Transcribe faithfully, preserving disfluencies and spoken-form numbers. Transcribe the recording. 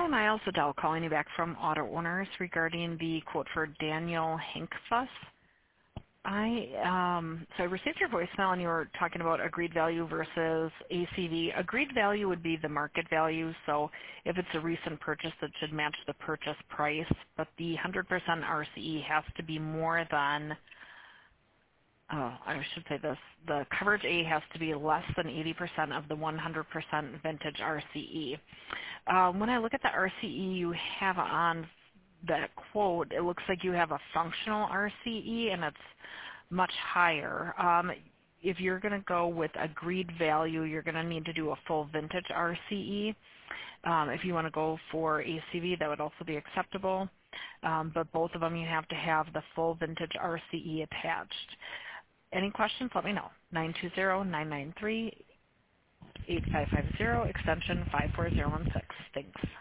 Hi, Miles Adele calling you back from Auto Owners regarding the quote for Daniel Hinkfuss. I um, so I received your voicemail and you were talking about agreed value versus A C V. Agreed value would be the market value, so if it's a recent purchase, it should match the purchase price. But the one hundred percent R C E has to be more than, oh, I should say this, the coverage A has to be less than eighty percent of the one hundred percent vintage R C E. Um, when I look at the R C E you have on that quote, it looks like you have a functional R C E and it's much higher. Um, if you're going to go with agreed value, you're going to need to do a full vintage R C E. Um, if you want to go for A C V, that would also be acceptable. Um, but both of them, you have to have the full vintage R C E attached. Any questions, let me know. nine two zero, nine nine three, eight five five zero, extension five four zero one six. Thanks.